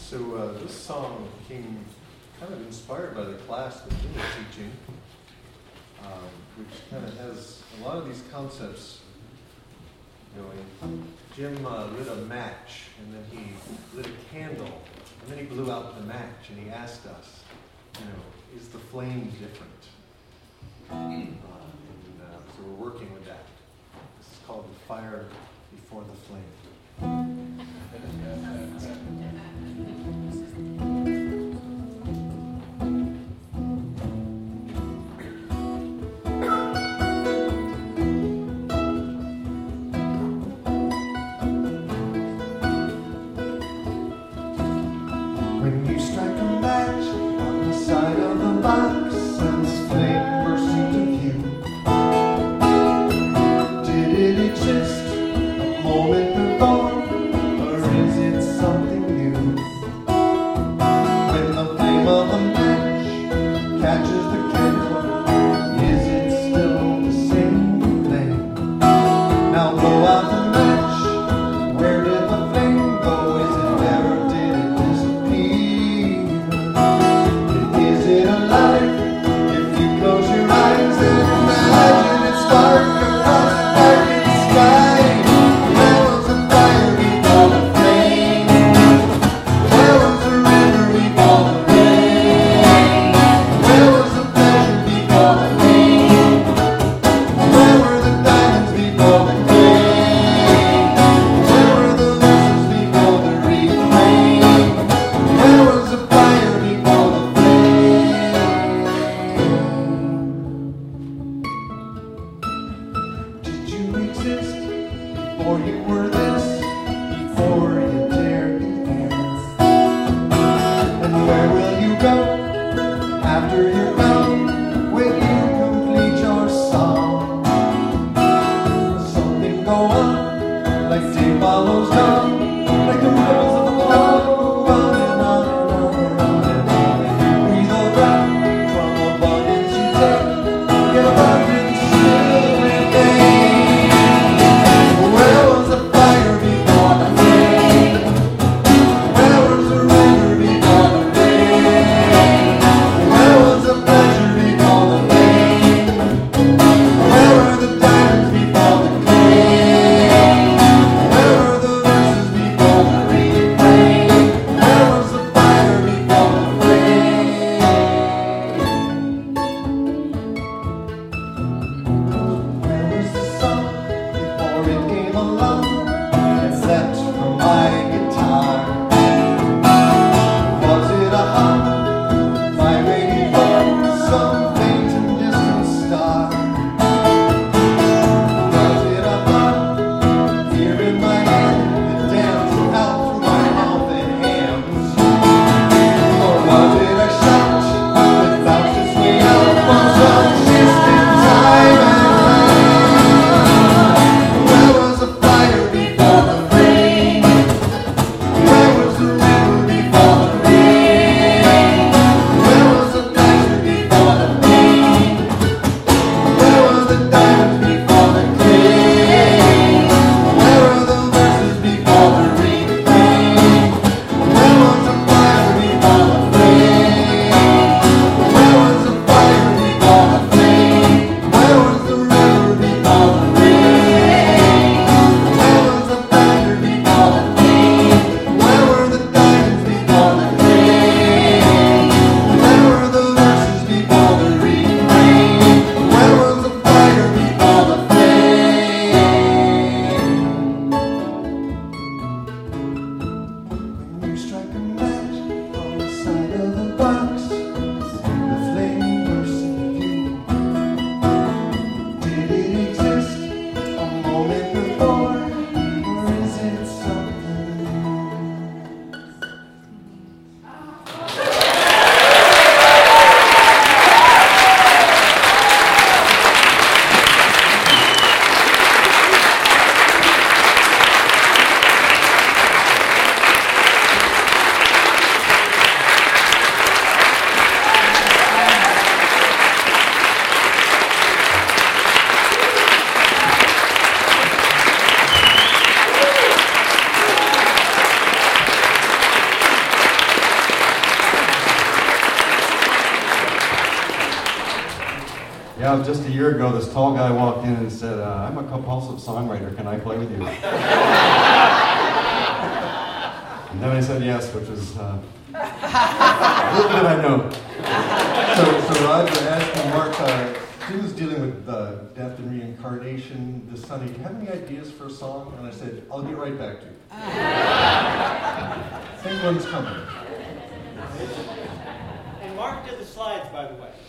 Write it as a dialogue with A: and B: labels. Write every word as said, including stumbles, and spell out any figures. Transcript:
A: So uh, this song came kind of inspired by the class that Jim was teaching, um, which kind of has a lot of these concepts going. Jim uh, lit a match, and then he lit a candle, and then he blew out the match, and he asked us, you know, is the flame different? Uh, and uh, so we're working with that. This is called the fire before the flame.
B: When you strike a match on the side of the box and this flame bursts into view, did it exist a moment before, or is it something new? When the flame of the match catches the candle, is it still the same flame? Now blow out the match, where did the flame go? Is it there or did it disappear? Is it alive?
C: Yeah, just a year ago, this tall guy walked in and said, uh, I'm a compulsive songwriter, can I play with you? And then I said yes, which was uh, little did I know.
A: So, so Roger asking Mark, uh, he was dealing with uh, death and reincarnation this Sunday. Do you have any ideas for a song? And I said, I'll get right back to you. I think one's coming.
D: And Mark did the slides, by the way.